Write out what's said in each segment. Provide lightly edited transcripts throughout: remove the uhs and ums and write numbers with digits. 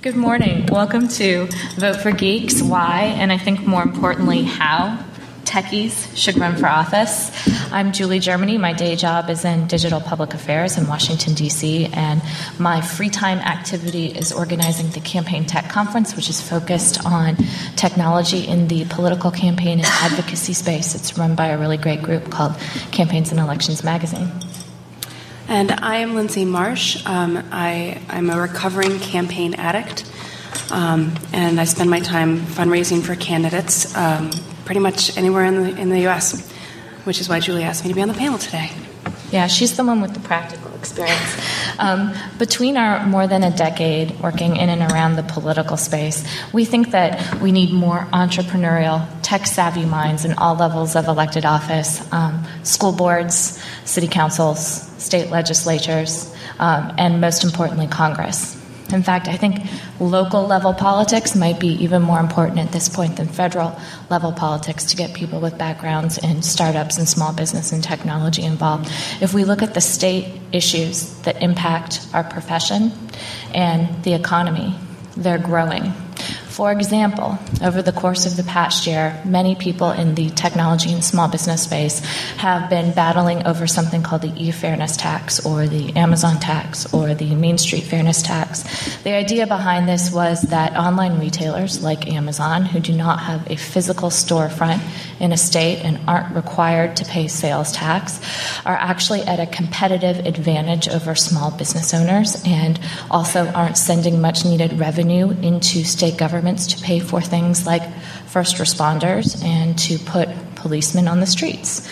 Good morning. Welcome to Vote for Geeks, Why, and I think more importantly, How Techies Should Run for Office. I'm Julie Germany. My day job is in digital public affairs in Washington, D.C., and my free time activity is organizing the Campaign Tech Conference, which is focused on technology in the political campaign and advocacy space. It's run by a really great group called Campaigns and Elections Magazine. And I am Lindsay Marsh. I'm a recovering campaign addict, and I spend my time fundraising for candidates pretty much anywhere in the U.S., which is why Julie asked me to be on the panel today. Yeah, she's the one with the practical experience. Between our more than a decade working in and around the political space, we think that we need more entrepreneurial, tech-savvy minds in all levels of elected office, school boards, city councils, state legislatures, and most importantly, Congress. In fact, I think local level politics might be even more important at this point than federal level politics to get people with backgrounds in startups and small business and technology involved. If we look at the state issues that impact our profession and the economy, they're growing. For example, over the course of the past year, many people in the technology and small business space have been battling over something called the e-fairness tax or the Amazon tax or the Main Street fairness tax. The idea behind this was that online retailers like Amazon, who do not have a physical storefront in a state and aren't required to pay sales tax, are actually at a competitive advantage over small business owners and also aren't sending much needed revenue into state governments to pay for things like first responders and to put policemen on the streets.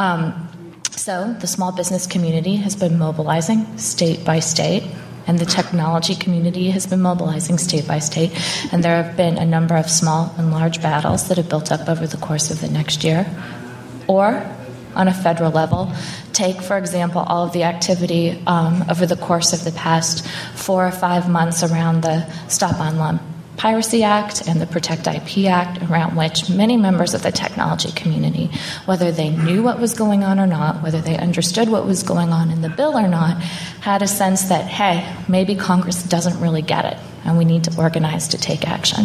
So the small business community has been mobilizing state by state, and the technology community has been mobilizing state by state, and there have been a number of small and large battles that have built up over the course of the next year. Or, on a federal level, take, for example, all of the activity over the course of the past 4 or 5 months around the Stop Online Piracy Act and the Protect IP Act, around which many members of the technology community, whether they knew what was going on or not, whether they understood what was going on in the bill or not, had a sense that, hey, maybe Congress doesn't really get it, and we need to organize to take action.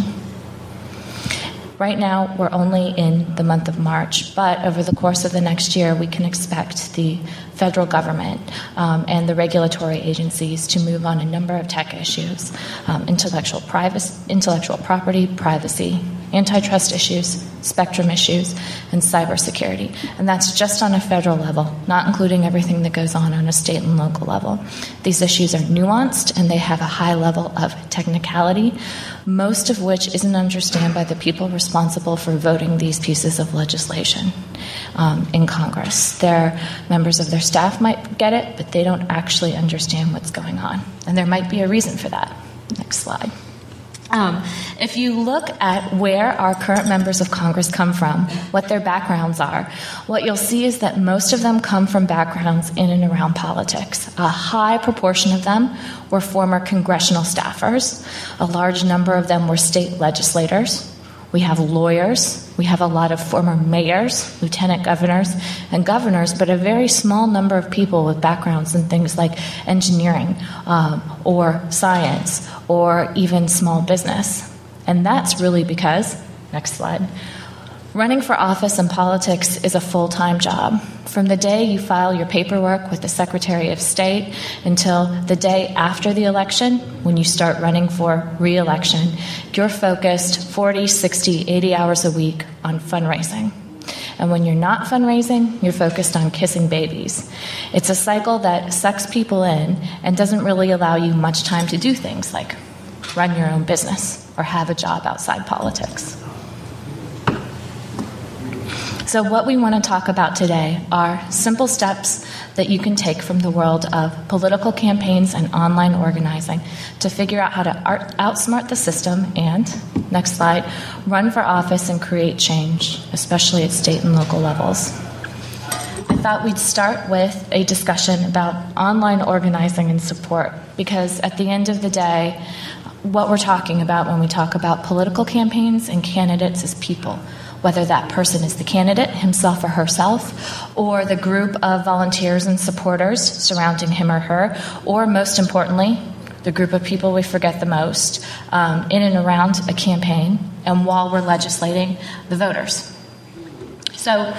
Right now, we're only in the month of March, but over the course of the next year, we can expect the federal government and the regulatory agencies to move on a number of tech issues, intellectual property, privacy, antitrust issues, spectrum issues, and cybersecurity. And that's just on a federal level, not including everything that goes on a state and local level. These issues are nuanced, and they have a high level of technicality, most of which isn't understood by the people responsible for voting these pieces of legislation in Congress. Their members of their staff might get it, but they don't actually understand what's going on. And there might be a reason for that. Next slide. If you look at where our current members of Congress come from, what their backgrounds are, what you'll see is that most of them come from backgrounds in and around politics. A high proportion of them were former congressional staffers. A large number of them were state legislators. We have lawyers. We have a lot of former mayors, lieutenant governors, and governors, but a very small number of people with backgrounds in things like engineering or science or even small business. And that's really because, next slide, running for office in politics is a full-time job. From the day you file your paperwork with the Secretary of State until the day after the election, when you start running for re-election, you're focused 40, 60, 80 hours a week on fundraising. And when you're not fundraising, you're focused on kissing babies. It's a cycle that sucks people in and doesn't really allow you much time to do things like run your own business or have a job outside politics. So what we want to talk about today are simple steps that you can take from the world of political campaigns and online organizing to figure out how to outsmart the system and, next slide, run for office and create change, especially at state and local levels. I thought we'd start with a discussion about online organizing and support, because at the end of the day, what we're talking about when we talk about political campaigns and candidates is people, whether that person is the candidate, himself or herself, or the group of volunteers and supporters surrounding him or her, or most importantly, the group of people we forget the most in and around a campaign, and while we're legislating, the voters. So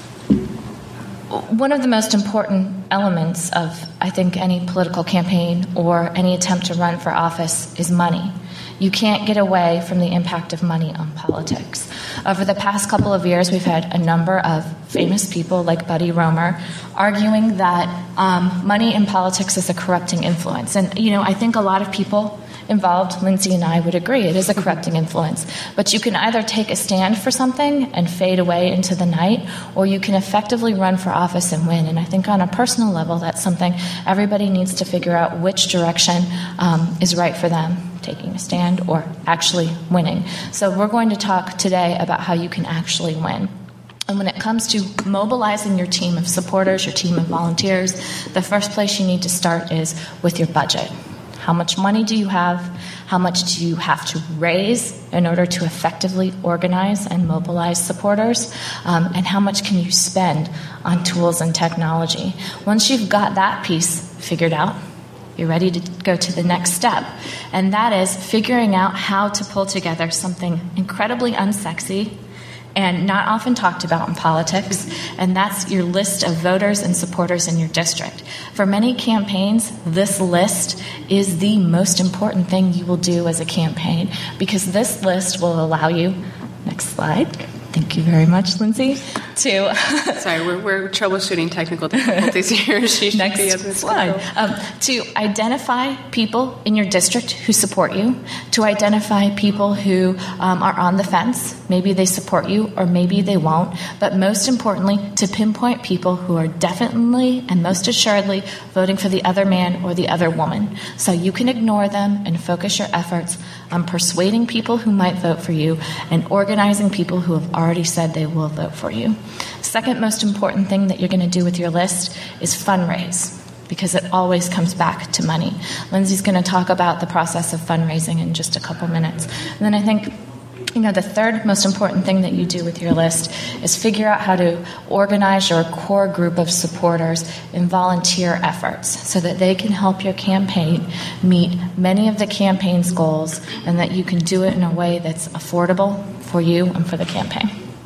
one of the most important elements of, I think, any political campaign or any attempt to run for office is money. You can't get away from the impact of money on politics. Over the past couple of years, we've had a number of famous people like Buddy Roemer arguing that money in politics is a corrupting influence. And, I think a lot of people involved, Lindsay and I would agree, it is a corrupting influence. But you can either take a stand for something and fade away into the night, or you can effectively run for office and win. And I think on a personal level, that's something everybody needs to figure out which direction is right for them, taking a stand or actually winning. So we're going to talk today about how you can actually win. And when it comes to mobilizing your team of supporters, your team of volunteers, the first place you need to start is with your budget. How much money do you have? How much do you have to raise in order to effectively organize and mobilize supporters? And how much can you spend on tools and technology? Once you've got that piece figured out, you're ready to go to the next step. And that is figuring out how to pull together something incredibly unsexy and not often talked about in politics, and that's your list of voters and supporters in your district. For many campaigns, this list is the most important thing you will do as a campaign, because this list will allow you, next slide, thank you very much, Lindsay, to... Sorry, we're troubleshooting technical difficulties here. Next slide. To identify people in your district who support you, to identify people who are on the fence. Maybe they support you or maybe they won't. But most importantly, to pinpoint people who are definitely and most assuredly voting for the other man or the other woman. So you can ignore them and focus your efforts on persuading people who might vote for you and organizing people who have already said they will vote for you. Second most important thing that you're going to do with your list is fundraise, because it always comes back to money. Lindsay's going to talk about the process of fundraising in just a couple minutes. And then I think the third most important thing that you do with your list is figure out how to organize your core group of supporters in volunteer efforts so that they can help your campaign meet many of the campaign's goals, and that you can do it in a way that's affordable for you and for the campaign.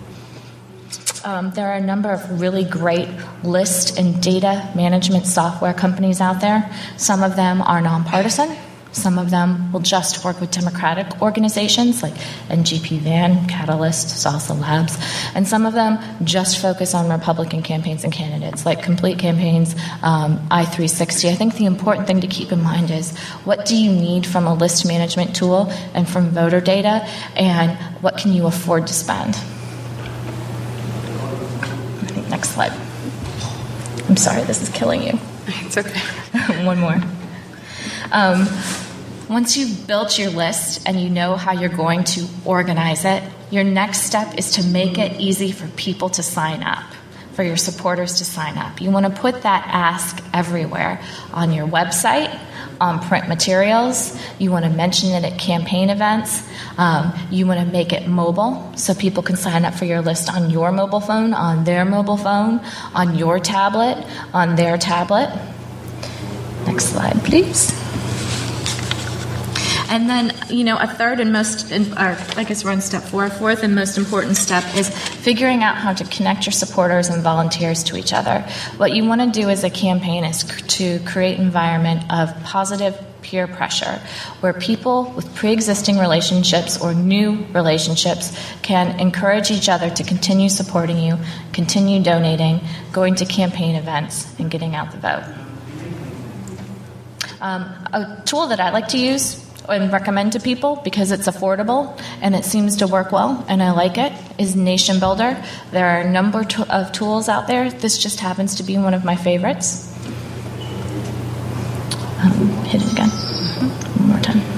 There are a number of really great list and data management software companies out there. Some of them are nonpartisan. Some of them will just work with Democratic organizations like NGP-VAN, Catalyst, Salsa Labs, and some of them just focus on Republican campaigns and candidates like Complete Campaigns, I360. I think the important thing to keep in mind is what do you need from a list management tool and from voter data, and what can you afford to spend? Next slide. I'm sorry, this is killing you. It's okay. One more. Once you've built your list and you know how you're going to organize it, your next step is to make it easy for people to sign up, for your supporters to sign up. You want to put that ask everywhere, on your website, on print materials. You want to mention it at campaign events. You want to make it mobile so people can sign up for your list on your mobile phone, on their mobile phone, on your tablet, on their tablet. Next slide, please. And then, a third and I guess we're on step 4. Fourth and most important step is figuring out how to connect your supporters and volunteers to each other. What you want to do as a campaign is to create an environment of positive peer pressure, where people with pre-existing relationships or new relationships can encourage each other to continue supporting you, continue donating, going to campaign events, and getting out the vote. A tool that I like to use and recommend to people because it's affordable and it seems to work well and I like it is Nation Builder. There are a number of tools out there. This just happens to be one of my favorites. Hit it again. One more time.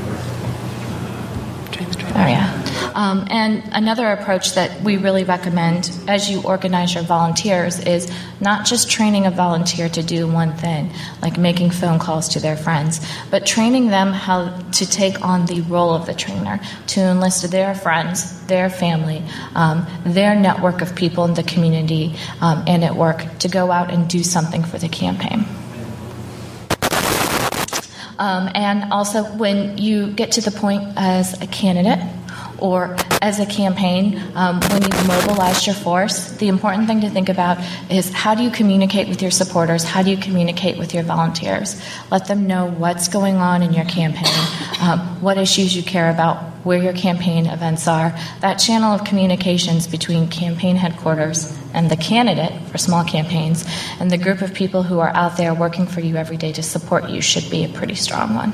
Oh, yeah. And another approach that we really recommend as you organize your volunteers is not just training a volunteer to do one thing, like making phone calls to their friends, but training them how to take on the role of the trainer, to enlist their friends, their family, their network of people in the community and at work to go out and do something for the campaign. And also, when you get to the point as a candidate or as a campaign, when you've mobilized your force, the important thing to think about is how do you communicate with your supporters? How do you communicate with your volunteers? Let them know what's going on in your campaign, what issues you care about, where your campaign events are. That channel of communications between campaign headquarters and the candidate for small campaigns and the group of people who are out there working for you every day to support you should be a pretty strong one.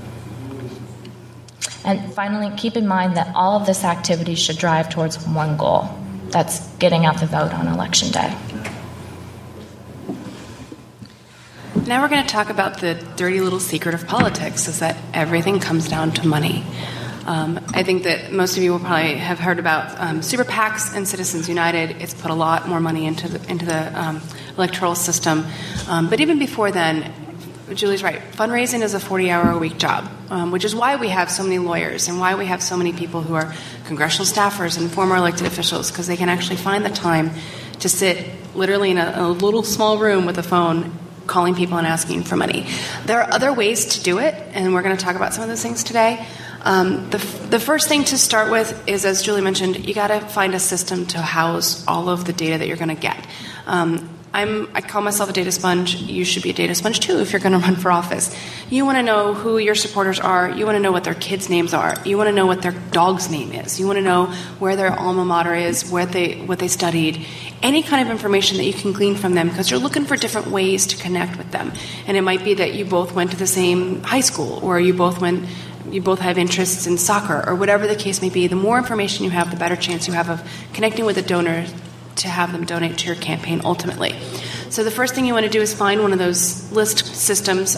And finally, keep in mind that all of this activity should drive towards one goal. That's getting out the vote on Election Day. Now we're going to talk about the dirty little secret of politics, is that everything comes down to money. I think that most of you will probably have heard about super PACs and Citizens United. It's put a lot more money into the electoral system. But even before then, Julie's right. Fundraising is a 40-hour-a-week job, which is why we have so many lawyers and why we have so many people who are congressional staffers and former elected officials, because they can actually find the time to sit literally in a little small room with a phone calling people and asking for money. There are other ways to do it, and we're going to talk about some of those things today. The first thing to start with is, as Julie mentioned, you got to find a system to house all of the data that you're going to get. I call myself a data sponge. You should be a data sponge too if you're going to run for office. You want to know who your supporters are. You want to know what their kids' names are. You want to know what their dog's name is. You want to know where their alma mater is, what they studied, any kind of information that you can glean from them, because you're looking for different ways to connect with them. And it might be that you both went to the same high school, or you both have interests in soccer, or whatever the case may be. The more information you have, the better chance you have of connecting with a donor to have them donate to your campaign ultimately. So the first thing you want to do is find one of those list systems,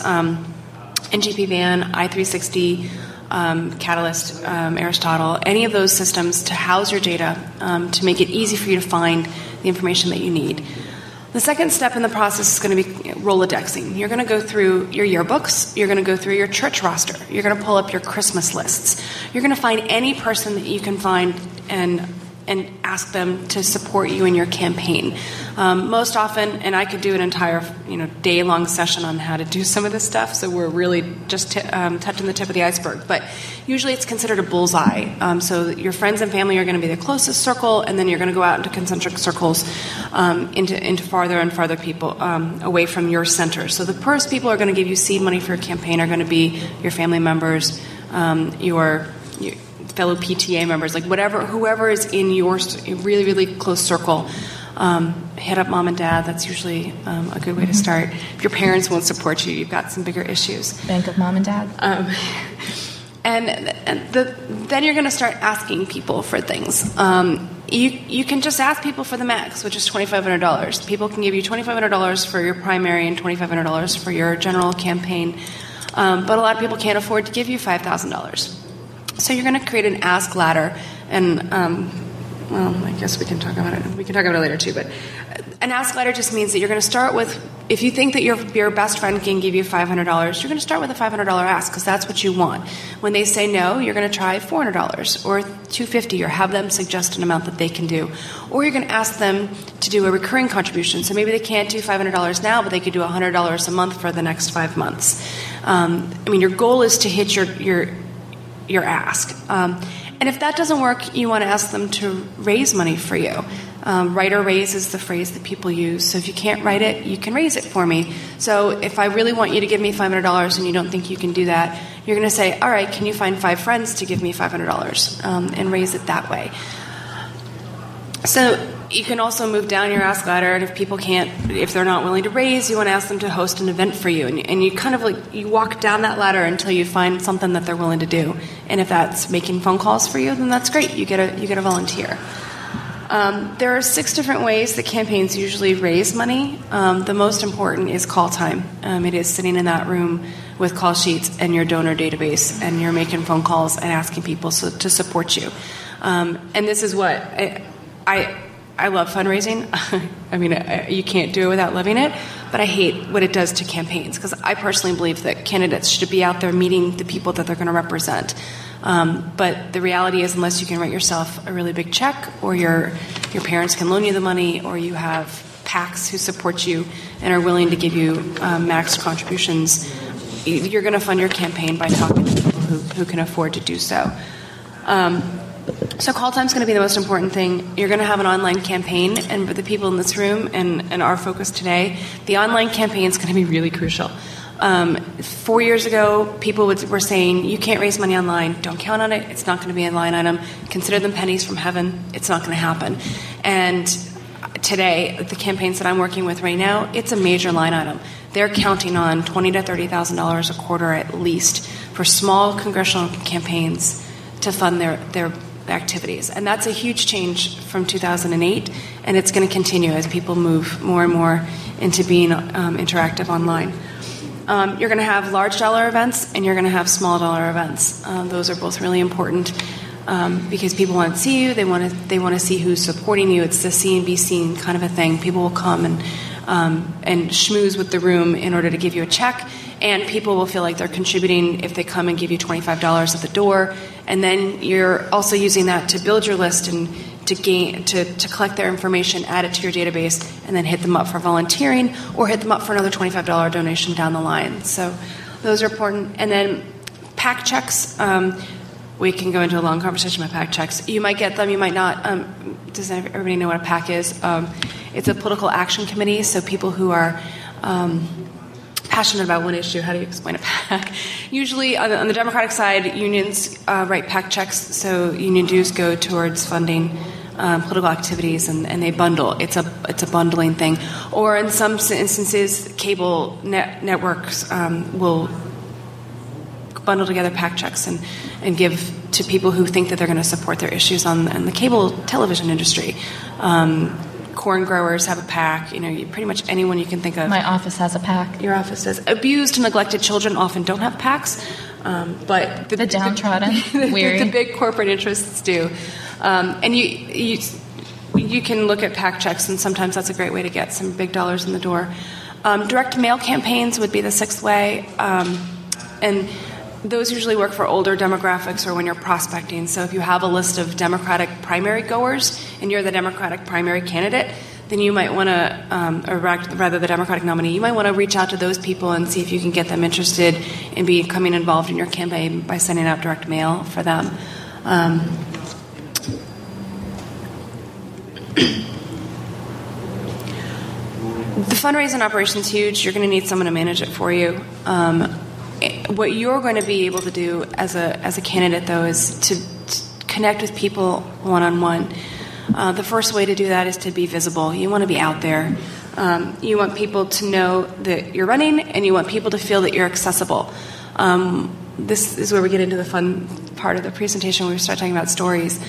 NGP Van, i360, Catalyst, Aristotle, any of those systems to house your data, to make it easy for you to find the information that you need. The second step in the process is going to be Rolodexing. You're going to go through your yearbooks. You're going to go through your church roster. You're going to pull up your Christmas lists. You're going to find any person that you can find and ask them to support you in your campaign. Most often, and I could do an entire day-long session on how to do some of this stuff, so we're really just touching the tip of the iceberg. But usually it's considered a bullseye. So your friends and family are going to be the closest circle, and then you're going to go out into concentric circles into farther and farther people away from your center. So the first people who are going to give you seed money for your campaign are going to be your family members, your fellow PTA members, like whoever is in your really, really close circle. Hit up mom and dad. That's usually a good way to start. If your parents won't support you, you've got some bigger issues. Bank of mom and dad. Then you're going to start asking people for things. You can just ask people for the max, which is $2,500. People can give you $2,500 for your primary and $2,500 for your general campaign. But a lot of people can't afford to give you $5,000. So you're going to create an ask ladder, and I guess we can talk about it. We can talk about it later too. But an ask ladder just means that you're going to start with, if you think that your best friend can give you $500, you're going to start with a $500 ask because that's what you want. When they say no, you're going to try $400 or $250, or have them suggest an amount that they can do, or you're going to ask them to do a recurring contribution. So maybe they can't do $500 now, but they could do $100 a month for the next 5 months. Your goal is to hit your ask. And if that doesn't work, you want to ask them to raise money for you. Write or raise is the phrase that people use. So if you can't write it, you can raise it for me. So if I really want you to give me $500 and you don't think you can do that, you're going to say, all right, can you find 5 friends to give me $500 and raise it that way? So you can also move down your ask ladder, and if they're not willing to raise, you want to ask them to host an event for you. And you kind of you walk down that ladder until you find something that they're willing to do. And if that's making phone calls for you, then that's great. You get a volunteer. There are 6 different ways that campaigns usually raise money. The most important is call time. It is sitting in that room with call sheets and your donor database, and you're making phone calls and asking people to support you. And this is what I love fundraising. You can't do it without loving it, but I hate what it does to campaigns, because I personally believe that candidates should be out there meeting the people that they're going to represent. But the reality is, unless you can write yourself a really big check, or your parents can loan you the money, or you have PACs who support you and are willing to give you max contributions, you're going to fund your campaign by talking to people who can afford to do so. So call time is going to be the most important thing. You're going to have an online campaign, and for the people in this room and our focus today, the online campaign is going to be really crucial. 4 years ago, people were saying, you can't raise money online. Don't count on it. It's not going to be a line item. Consider them pennies from heaven. It's not going to happen. And today, the campaigns that I'm working with right now, it's a major line item. They're counting on $20,000 to $30,000 a quarter at least for small congressional campaigns to fund their activities. And that's a huge change from 2008, and it's going to continue as people move more and more into being interactive online. You're going to have large dollar events, and you're going to have small dollar events. Those are both really important because people want to see you. They want to see who's supporting you. It's the see and be seen kind of a thing. People will come and schmooze with the room in order to give you a check, and people will feel like they're contributing if they come and give you $25 at the door. And then you're also using that to build your list and to collect their information, add it to your database, and then hit them up for volunteering or hit them up for another $25 donation down the line. So those are important. And then PAC checks. We can go into a long conversation about PAC checks. You might get them, you might not. Does everybody know what a PAC is? It's a political action committee, so people who are passionate about one issue. How do you explain a PAC? Usually on the Democratic side, unions write PAC checks, so union dues go towards funding political activities, and they bundle. It's a bundling thing. Or in some instances, cable networks will bundle together PAC checks and give to people who think that they're going to support their issues on the cable television industry. Corn growers have a PAC. Pretty much anyone you can think of. My office has a PAC. Your office does. Abused and neglected children often don't have PACs, but the downtrodden, weary. The big corporate interests do. And you can look at PAC checks, and sometimes that's a great way to get some big dollars in the door. Direct mail campaigns would be the sixth way, and those usually work for older demographics or when you're prospecting. So if you have a list of Democratic primary goers and you're the Democratic primary candidate, then you might want to, or rather the Democratic nominee, you might want to reach out to those people and see if you can get them interested in becoming involved in your campaign by sending out direct mail for them. The fundraising operation is huge. You're going to need someone to manage it for you. What you're going to be able to do as a candidate, though, is to connect with people one-on-one. The first way to do that is to be visible. You want to be out there. You want people to know that you're running, and you want people to feel that you're accessible. This is where we get into the fun part of the presentation where we start talking about stories.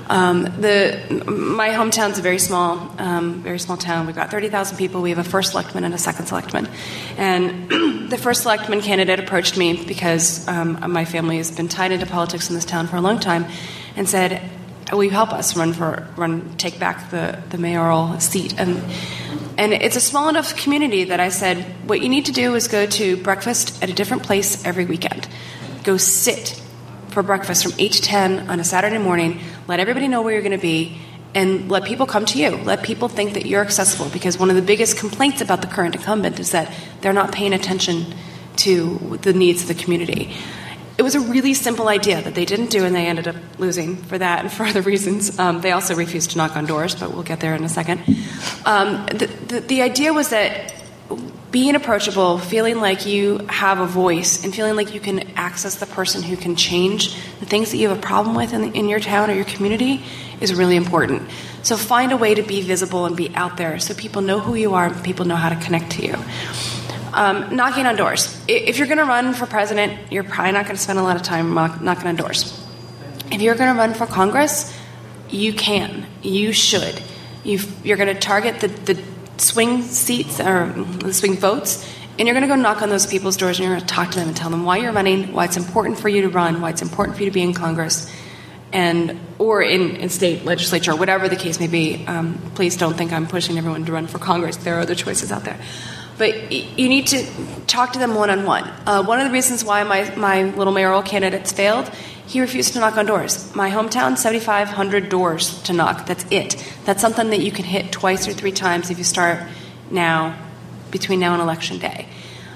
My hometown's a very small town. We've got 30,000 people. We have a first selectman and a second selectman. And the first selectman candidate approached me because my family has been tied into politics in this town for a long time, and said, "Will you help us take back the mayoral seat?" And it's a small enough community that I said, what you need to do is go to breakfast at a different place every weekend. Go sit for breakfast from 8 to 10 on a Saturday morning. Let everybody know where you're going to be, and let people come to you. Let people think that you're accessible, because one of the biggest complaints about the current incumbent is that they're not paying attention to the needs of the community. It was a really simple idea that they didn't do, and they ended up losing for that and for other reasons. They also refused to knock on doors, but we'll get there in a second. The idea was that being approachable, feeling like you have a voice, and feeling like you can access the person who can change the things that you have a problem with in your town or your community is really important. So find a way to be visible and be out there so people know who you are and people know how to connect to you. Knocking on doors. If you're going to run for president, you're probably not going to spend a lot of time knocking on doors. If you're going to run for Congress, you can. You should. You're going to target the swing seats or the swing votes, and you're going to go knock on those people's doors, and you're going to talk to them and tell them why you're running, why it's important for you to run, why it's important for you to be in Congress, or in state legislature, whatever the case may be. Please don't think I'm pushing everyone to run for Congress. There are other choices out there. But you need to talk to them one-on-one. One of the reasons why my little mayoral candidates failed, he refused to knock on doors. My hometown, 7,500 doors to knock. That's it. That's something that you can hit twice or three times if you start now, between now and Election Day.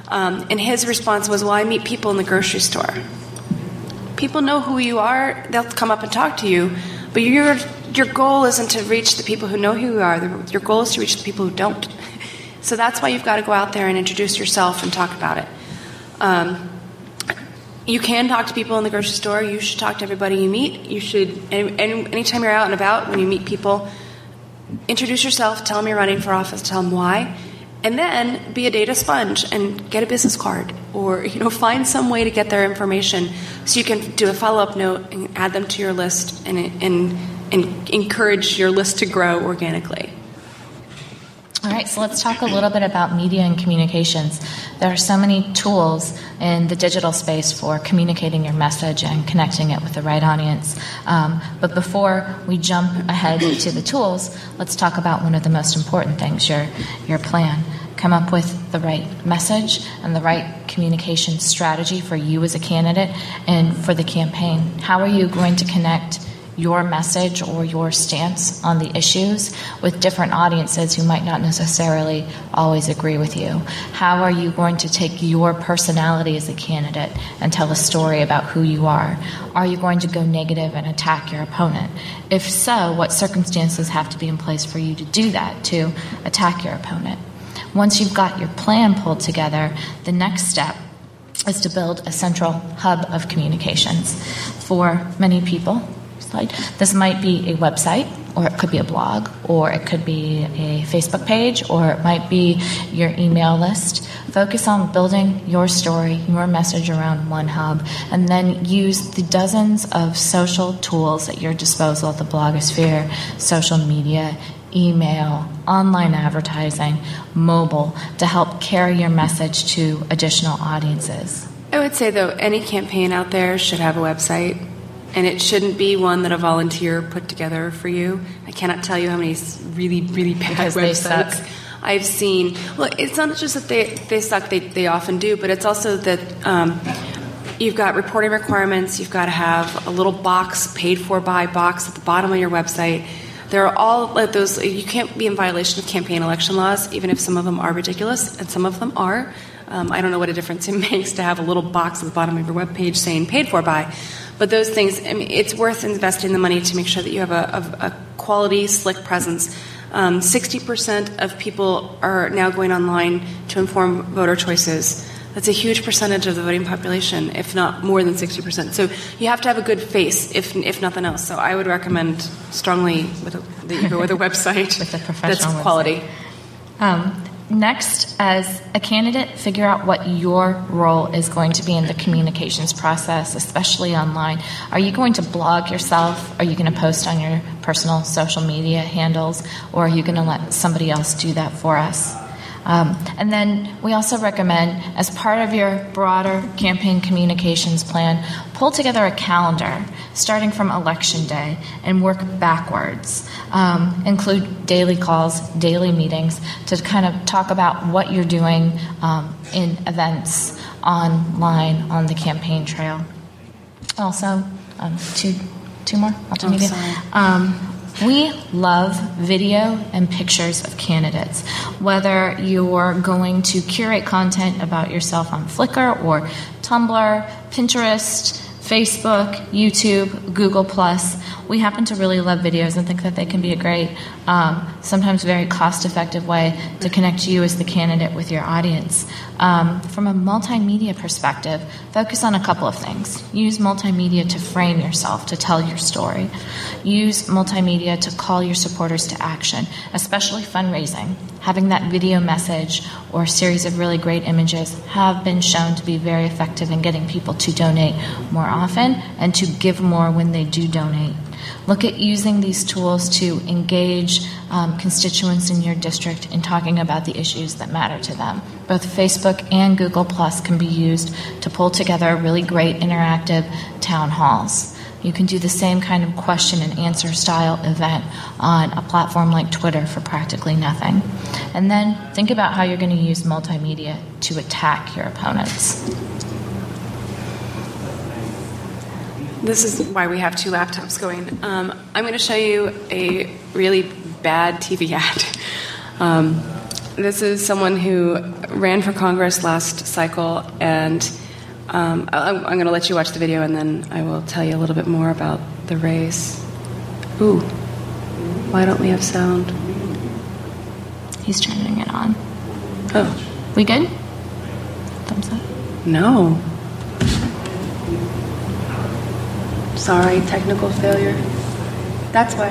And his response was, well, I meet people in the grocery store. People know who you are. They'll come up and talk to you. But your goal isn't to reach the people who know who you are. Your goal is to reach the people who don't. So that's why you've got to go out there and introduce yourself and talk about it. You can talk to people in the grocery store. You should talk to everybody you meet. You should, anytime you're out and about, when you meet people, introduce yourself, tell them you're running for office, tell them why, and then be a data sponge and get a business card, or find some way to get their information so you can do a follow-up note and add them to your list and encourage your list to grow organically. All right, so let's talk a little bit about media and communications. There are so many tools in the digital space for communicating your message and connecting it with the right audience. But before we jump ahead to the tools, let's talk about one of the most important things, your plan. Come up with the right message and the right communication strategy for you as a candidate and for the campaign. How are you going to connect your message or your stance on the issues with different audiences who might not necessarily always agree with you? How are you going to take your personality as a candidate and tell a story about who you are? Are you going to go negative and attack your opponent? If so, what circumstances have to be in place for you to do that, to attack your opponent? Once you've got your plan pulled together, the next step is to build a central hub of communications. For many people, this might be a website, or it could be a blog, or it could be a Facebook page, or it might be your email list. Focus on building your story, your message around one hub, and then use the dozens of social tools at your disposal, the blogosphere, social media, email, online advertising, mobile, to help carry your message to additional audiences. I would say, though, any campaign out there should have a website. And it shouldn't be one that a volunteer put together for you. I cannot tell you how many really, really bad websites I've seen. Well, it's not just that they suck, they often do, but it's also that you've got reporting requirements, you've got to have a little box, paid for by box at the bottom of your website. There are all like those, you can't be in violation of campaign election laws, even if some of them are ridiculous, and some of them are. I don't know what a difference it makes to have a little box at the bottom of your webpage saying paid for by. But those things, I mean, it's worth investing the money to make sure that you have a quality, slick presence. 60% of people are now going online to inform voter choices. That's a huge percentage of the voting population, if not more than 60%. So you have to have a good face, if nothing else. So I would recommend strongly that you go with a website with a professional that's quality. Next, as a candidate, figure out what your role is going to be in the communications process, especially online. Are you going to blog yourself? Are you going to post on your personal social media handles? Or are you going to let somebody else do that for us? And then we also recommend, as part of your broader campaign communications plan, pull together a calendar starting from Election Day and work backwards. Include daily calls, daily meetings to kind of talk about what you're doing in events online on the campaign trail. Also, two more multimedia. We love video and pictures of candidates. Whether you're going to curate content about yourself on Flickr or Tumblr, Pinterest, Facebook, YouTube, Google+, we happen to really love videos and think that they can be a great, sometimes very cost-effective way to connect you as the candidate with your audience. From a multimedia perspective, focus on a couple of things. Use multimedia to frame yourself, to tell your story. Use multimedia to call your supporters to action, especially fundraising. Having that video message or a series of really great images have been shown to be very effective in getting people to donate more often and to give more when they do donate. Look at using these tools to engage constituents in your district in talking about the issues that matter to them. Both Facebook and Google Plus can be used to pull together really great interactive town halls. You can do the same kind of question and answer style event on a platform like Twitter for practically nothing. And then think about how you're going to use multimedia to attack your opponents. This is why we have two laptops going. I'm going to show you a really bad TV ad. This is someone who ran for Congress last cycle, and I'm going to let you watch the video, and then I will tell you a little bit more about the race. Ooh, why don't we have sound? He's turning it on. Oh. We good? Thumbs up? No. Sorry, technical failure. That's why.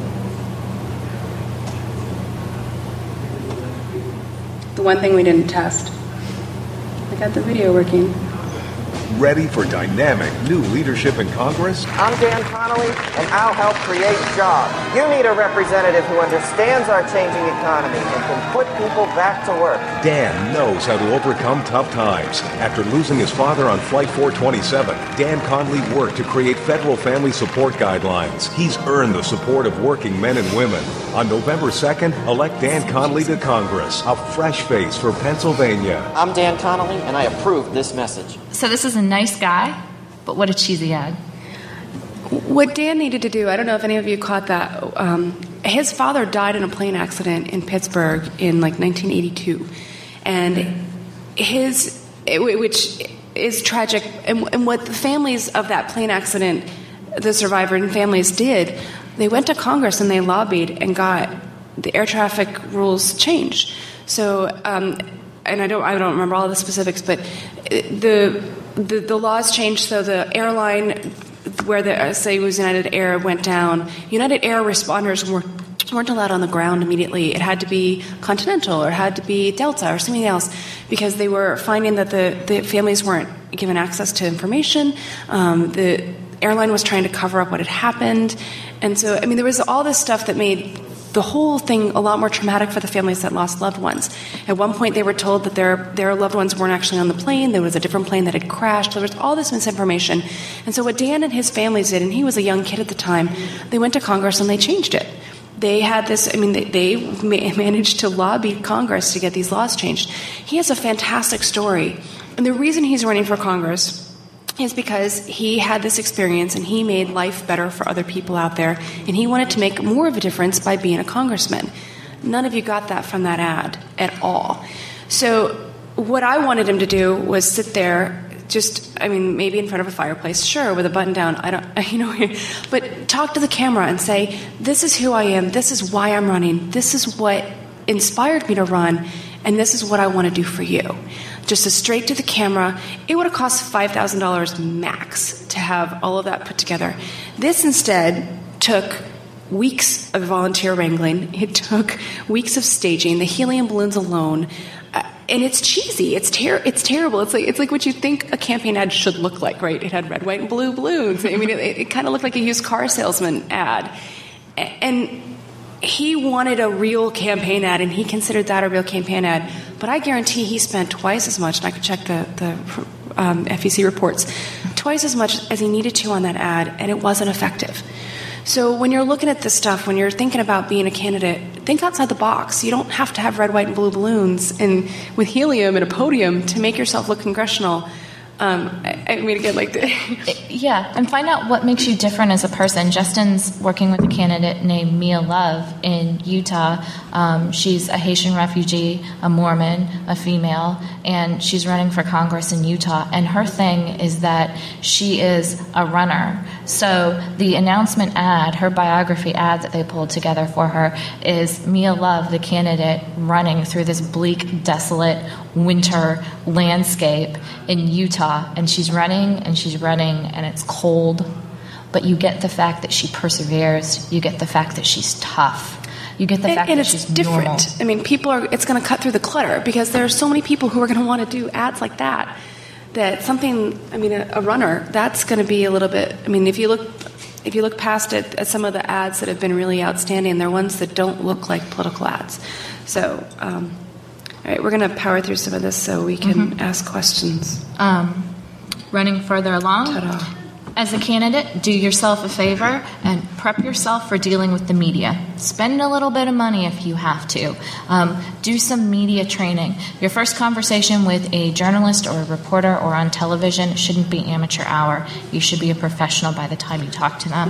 The one thing we didn't test. I got the video working. Ready for dynamic new leadership in Congress? I'm Dan Connolly, and I'll help create jobs. You need a representative who understands our changing economy and can put people back to work. Dan knows how to overcome tough times. After losing his father on Flight 427, Dan Connolly worked to create federal family support guidelines. He's earned the support of working men and women. On November 2nd, elect Dan Connolly to Congress, a fresh face for Pennsylvania. I'm Dan Connolly, and I approve this message. So this is a nice guy, but what a cheesy ad. What Dan needed to do, I don't know if any of you caught that, his father died in a plane accident in Pittsburgh in like 1982. And which is tragic. And what the families of that plane accident, the survivor and families did, they went to Congress and they lobbied and got the air traffic rules changed. So, and I don't remember all the specifics, but the laws changed so the airline where the, say it was United Air went down, United Air responders weren't allowed on the ground immediately. It had to be Continental or it had to be Delta or something else because they were finding that the families weren't given access to information. The airline was trying to cover up what had happened. And so, I mean, there was all this stuff that made the whole thing a lot more traumatic for the families that lost loved ones. At one point, they were told that their loved ones weren't actually on the plane. There was a different plane that had crashed. There was all this misinformation. And so what Dan and his families did, and he was a young kid at the time, they went to Congress and they changed it. They had this, I mean, they managed to lobby Congress to get these laws changed. He has a fantastic story. And the reason he's running for Congress is because he had this experience and he made life better for other people out there, and he wanted to make more of a difference by being a congressman. None of you got that from that ad at all. So what I wanted him to do was sit there, maybe in front of a fireplace, sure, with a button down, but talk to the camera and say, this is who I am, this is why I'm running, this is what inspired me to run, and this is what I want to do for you. Just a straight to the camera. It would have cost $5,000 max to have all of that put together. This instead took weeks of volunteer wrangling. It took weeks of staging, the helium balloons alone. And it's cheesy. It's terrible. It's like what you think a campaign ad should look like, right? It had red, white, and blue balloons. I mean, it kind of looked like a used car salesman ad. And he wanted a real campaign ad, and he considered that a real campaign ad. But I guarantee he spent twice as much, and I could check the FEC reports, twice as much as he needed to on that ad, and it wasn't effective. So when you're looking at this stuff, when you're thinking about being a candidate, think outside the box. You don't have to have red, white, and blue balloons and with helium and a podium to make yourself look congressional. Yeah, and find out what makes you different as a person. Justin's working with a candidate named Mia Love in Utah. She's a Haitian refugee, a Mormon, a female, and she's running for Congress in Utah. And her thing is that she is a runner. So the announcement ad, her biography ad that they pulled together for her, is Mia Love, the candidate, running through this bleak, desolate winter landscape in Utah, and she's running and it's cold, but you get the fact that she perseveres, you get the fact that she's tough, you get the fact that she's different. Normal. I mean, it's going to cut through the clutter because there are so many people who are going to want to do ads like that a runner, that's going to be a little bit, I mean, if you look past it at some of the ads that have been really outstanding, they're ones that don't look like political ads. So all right, we're going to power through some of this so we can ask questions. Running further along. Ta-da. As a candidate, do yourself a favor and prep yourself for dealing with the media. Spend a little bit of money if you have to. Do some media training. Your first conversation with a journalist or a reporter or on television shouldn't be amateur hour. You should be a professional by the time you talk to them.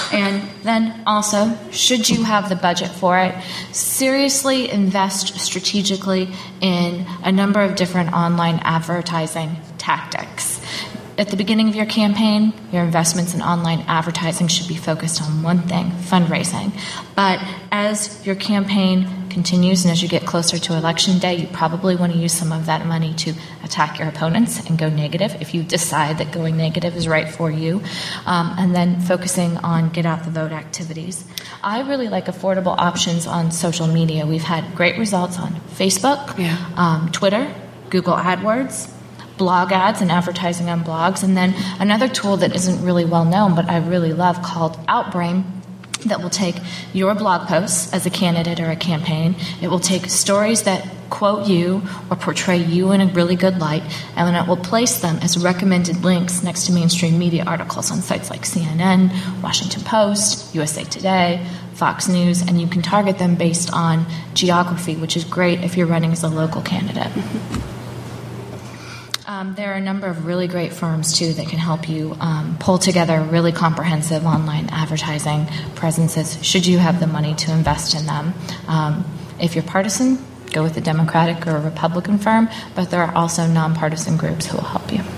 And then also, should you have the budget for it, seriously invest strategically in a number of different online advertising tactics. At the beginning of your campaign, your investments in online advertising should be focused on one thing, fundraising. But as your campaign continues and as you get closer to election day, you probably want to use some of that money to attack your opponents and go negative if you decide that going negative is right for you, and then focusing on get out the vote activities. I really like affordable options on social media. We've had great results on Facebook, Twitter, Google AdWords, blog ads and advertising on blogs, and then another tool that isn't really well known but I really love called Outbrain that will take your blog posts as a candidate or a campaign. It will take stories that quote you or portray you in a really good light, and then it will place them as recommended links next to mainstream media articles on sites like CNN, Washington Post, USA Today, Fox News, and you can target them based on geography, which is great if you're running as a local candidate. There are a number of really great firms, too, that can help you pull together really comprehensive online advertising presences, should you have the money to invest in them. If you're partisan, go with a Democratic or a Republican firm, but there are also nonpartisan groups who will help you.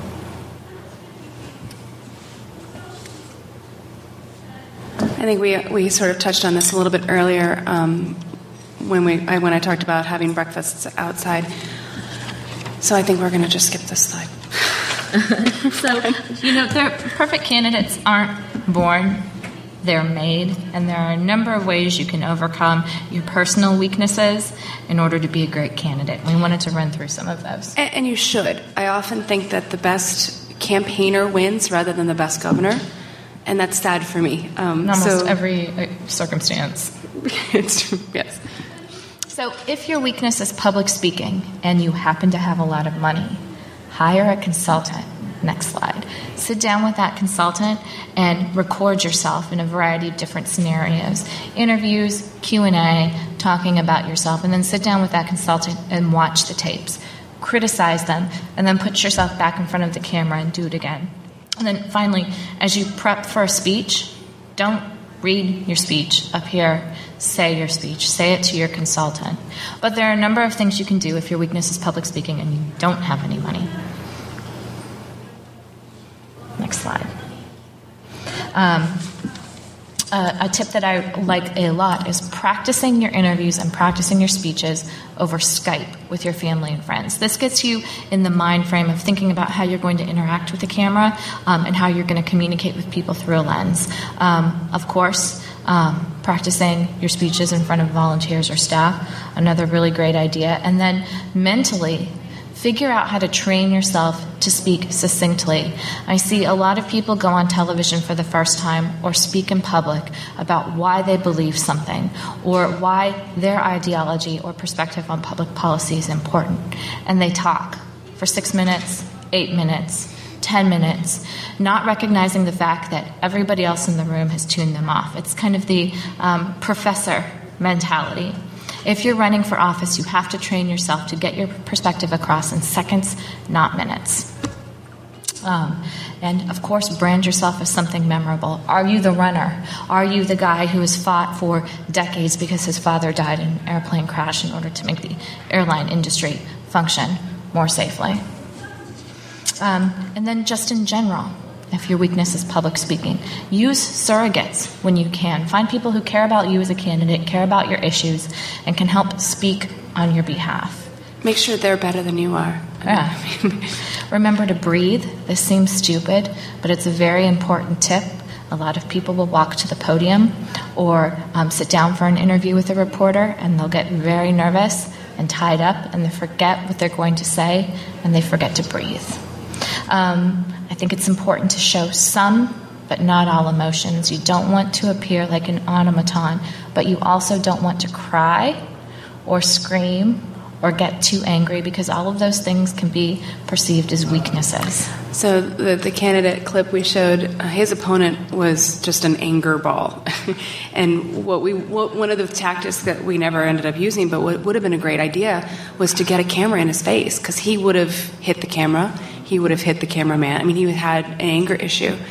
I think we sort of touched on this a little bit earlier when I talked about having breakfasts outside. So I think we're going to just skip this slide. So, perfect candidates aren't born, they're made, and there are a number of ways you can overcome your personal weaknesses in order to be a great candidate. We wanted to run through some of those. And you should. I often think that the best campaigner wins rather than the best governor, and that's sad for me. In almost every circumstance. It's true, yes. So if your weakness is public speaking and you happen to have a lot of money, hire a consultant. Next slide. Sit down with that consultant and record yourself in a variety of different scenarios. Interviews, Q&A, talking about yourself, and then sit down with that consultant and watch the tapes. Criticize them, and then put yourself back in front of the camera and do it again. And then finally, as you prep for a speech, don't read your speech up here. Say your speech. Say it to your consultant. But there are a number of things you can do if your weakness is public speaking and you don't have any money. Next slide. A tip that I like a lot is practicing your interviews and practicing your speeches over Skype with your family and friends. This gets you in the mind frame of thinking about how you're going to interact with the camera and how you're going to communicate with people through a lens. Of course, practicing your speeches in front of volunteers or staff, another really great idea. And then mentally, figure out how to train yourself to speak succinctly. I see a lot of people go on television for the first time or speak in public about why they believe something or why their ideology or perspective on public policy is important. And they talk for 6 minutes, 8 minutes, 10 minutes, not recognizing the fact that everybody else in the room has tuned them off. It's kind of the professor mentality. If you're running for office, you have to train yourself to get your perspective across in seconds, not minutes. And, of course, brand yourself as something memorable. Are you the runner? Are you the guy who has fought for decades because his father died in an airplane crash in order to make the airline industry function more safely? And then just in general, if your weakness is public speaking, use surrogates when you can. Find people who care about you as a candidate, care about your issues, and can help speak on your behalf. Make sure they're better than you are. Yeah. Remember to breathe. This seems stupid, but it's a very important tip. A lot of people will walk to the podium or sit down for an interview with a reporter, and they'll get very nervous and tied up, and they forget what they're going to say, and they forget to breathe. I think it's important to show some, but not all emotions. You don't want to appear like an automaton, but you also don't want to cry or scream or get too angry, because all of those things can be perceived as weaknesses. So the candidate clip we showed, his opponent was just an anger ball. And one of the tactics that we never ended up using, but what would have been a great idea, was to get a camera in his face, because he would have hit the camera. He would have hit the cameraman. I mean, he had an anger issue.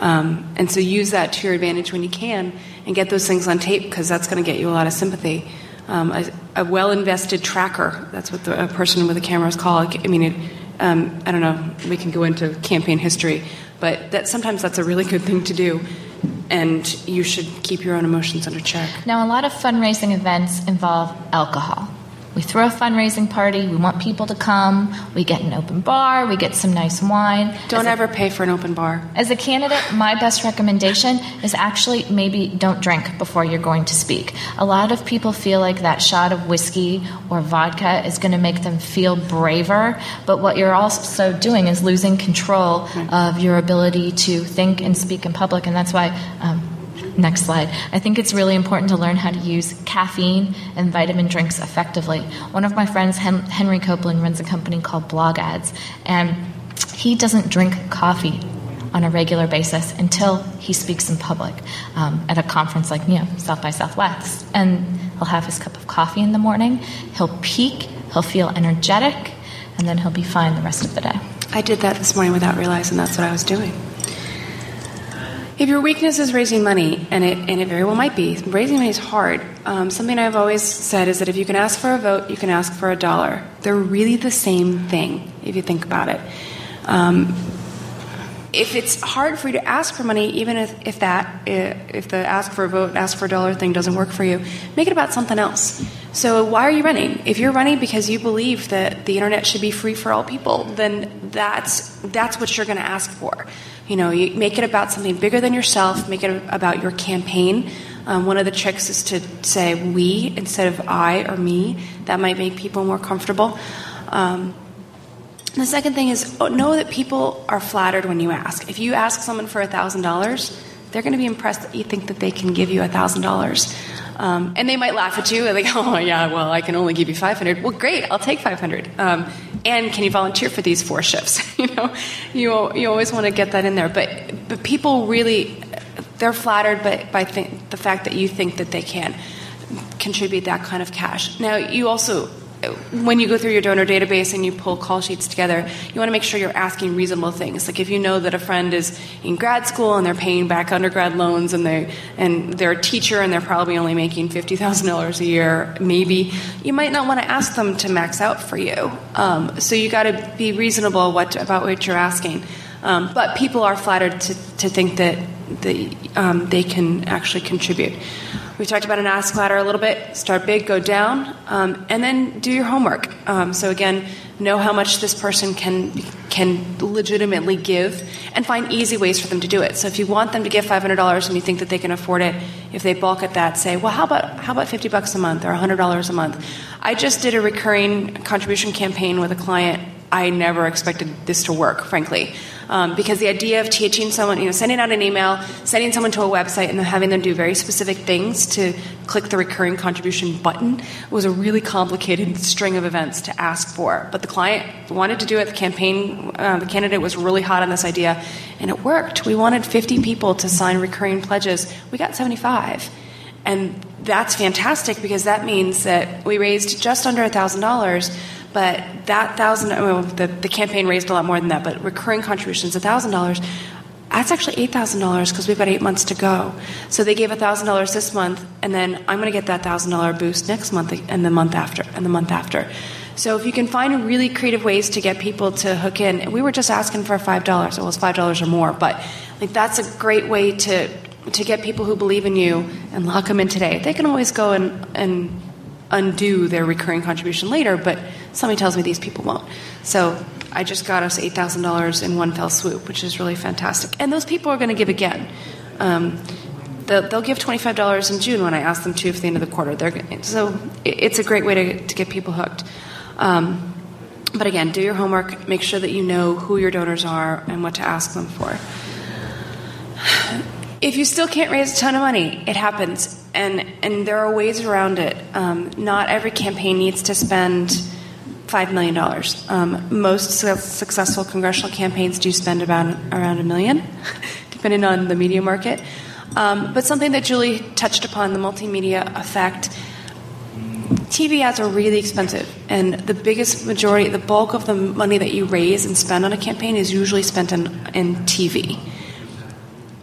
And so use that to your advantage when you can and get those things on tape, because that's going to get you a lot of sympathy. A well-invested tracker, that's what a person with a camera is called. I mean, I don't know, we can go into campaign history, but sometimes that's a really good thing to do. And you should keep your own emotions under check. Now, a lot of fundraising events involve alcohol. We throw a fundraising party, we want people to come, we get an open bar, we get some nice wine. Don't ever pay for an open bar. As a candidate, my best recommendation is actually maybe don't drink before you're going to speak. A lot of people feel like that shot of whiskey or vodka is going to make them feel braver, but what you're also doing is losing control of your ability to think and speak in public, and that's why... Next slide. I think it's really important to learn how to use caffeine and vitamin drinks effectively. One of my friends, Henry Copeland, runs a company called Blog Ads, and he doesn't drink coffee on a regular basis until he speaks in public at a conference like South by Southwest. And he'll have his cup of coffee in the morning, he'll peak, he'll feel energetic, and then he'll be fine the rest of the day. I did that this morning without realizing that's what I was doing. If your weakness is raising money, and it very well might be, raising money is hard. Something I've always said is that if you can ask for a vote, you can ask for $1. They're really the same thing, if you think about it. If it's hard for you to ask for money, even if the ask for a vote, ask for $1 thing doesn't work for you, make it about something else. So why are you running? If you're running because you believe that the internet should be free for all people, then that's what you're going to ask for. You make it about something bigger than yourself. Make it about your campaign. One of the tricks is to say we instead of I or me. That might make people more comfortable. The second thing is know that people are flattered when you ask. If you ask someone for $1,000, they're going to be impressed that you think that they can give you $1,000. And they might laugh at you and like, oh yeah, well, I can only give you 500. Well, great, I'll take 500. And can you volunteer for these 4 shifts? You always want to get that in there. But people really, they're flattered by the fact that you think that they can contribute that kind of cash. Now, you also, when you go through your donor database and you pull call sheets together, you want to make sure you're asking reasonable things. Like if you know that a friend is in grad school and they're paying back undergrad loans and they're a teacher and they're probably only making $50,000 a year, maybe, you might not want to ask them to max out for you. So you got to be reasonable about what you're asking. But people are flattered to think that they can actually contribute. We talked about an ask ladder a little bit. Start big, go down, and then do your homework. So again, know how much this person can legitimately give, and find easy ways for them to do it. So if you want them to give $500 and you think that they can afford it, if they balk at that, say, well, how about $50 a month or $100 a month? I just did a recurring contribution campaign with a client. I never expected this to work, frankly, because the idea of teaching someone, sending out an email, sending someone to a website, and then having them do very specific things to click the recurring contribution button was a really complicated string of events to ask for. But the client wanted to do it. The candidate was really hot on this idea, and it worked. We wanted 50 people to sign recurring pledges. We got 75. And that's fantastic because that means that we raised just under $1,000. But that the campaign raised a lot more than that, but recurring contributions, $1,000, that's actually $8,000 because we've got 8 months to go. So they gave $1,000 this month, and then I'm going to get that $1,000 boost next month and the month after and the month after. So if you can find really creative ways to get people to hook in, we were just asking for $5. Well, it was $5 or more, but that's a great way to get people who believe in you and lock them in today. They can always go and undo their recurring contribution later, but somebody tells me these people won't. So I just got us $8,000 in one fell swoop, which is really fantastic. And those people are going to give again. They'll give $25 in June when I ask them to at the end of the quarter. So it's a great way to get people hooked. But again, do your homework. Make sure that you know who your donors are and what to ask them for. If you still can't raise a ton of money, it happens. And there are ways around it. Not every campaign needs to spend $5 million. Most successful congressional campaigns do spend around $1 million, depending on the media market. But something that Julie touched upon, the multimedia effect, TV ads are really expensive. And the bulk of the money that you raise and spend on a campaign is usually spent in TV.